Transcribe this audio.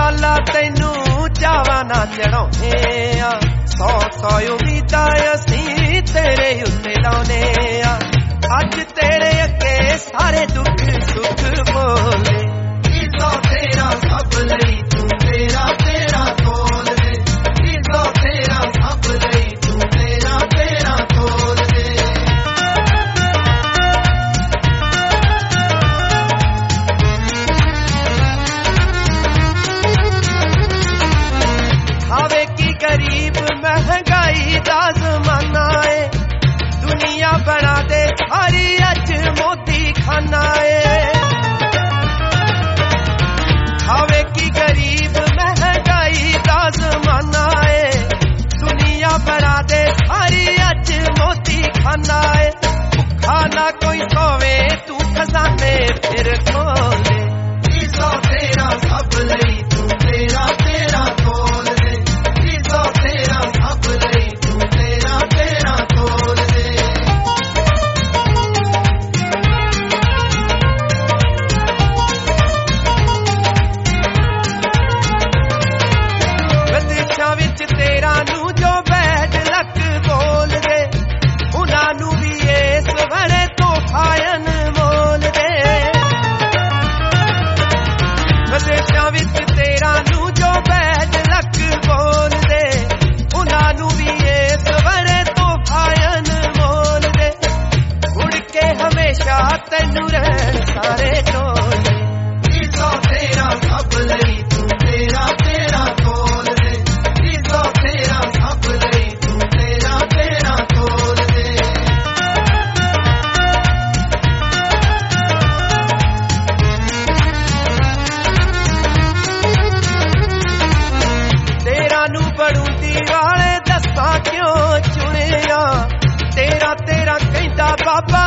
साला तैनू चावा ना चढ़ाउने आ, 100 उम्मीदां असीं तेरे उत्ते लाउने आ। अज तेरे अगे सारे दुख सुख बोले, ईज़ो तेरा सब लई तू तेरा तेरा तोल दे, ईज़ो तेरा सब लई तू तेरा तेरा तोल दे। खावे की गरीब महंगाई दा ज़माना है, दुनिया बना दे सारी अज मोदी खाना है। खावे की गरीब महंगाई दा ज़माना है, दुनिया बना दे सारी अज मोदी खाना है। भुखा ना कोई सोवे तू खजाने फिर खोले, ईज़ो तेरा सब लई तू तेरा तेरा तोल दे, ईज़ो तेरा सब लई तू तेरा तेरा तोल दे। विदेशां विच तेरा नू जो बैठ लक बोल दे, उन्हां नू भी इस वरे तोहफायन मोल दे। विदेशां विच तेरा नू जो बैठ लक बोल दे, उन्हां नू भी इस वरे तोहफायन मोल दे। उड़ के हमेशा तैनू रहन सारे टोले, ईज़ो तेरा सब लई तू तेरा तेरा तोल दे, ईज़ो तेरा सब लई तू तेरा तेरा तोल दे। तेरा नू बड़ूंदी वाले दस्सा क्यों चुनिया, तेरा तेरा कहंदा बाबा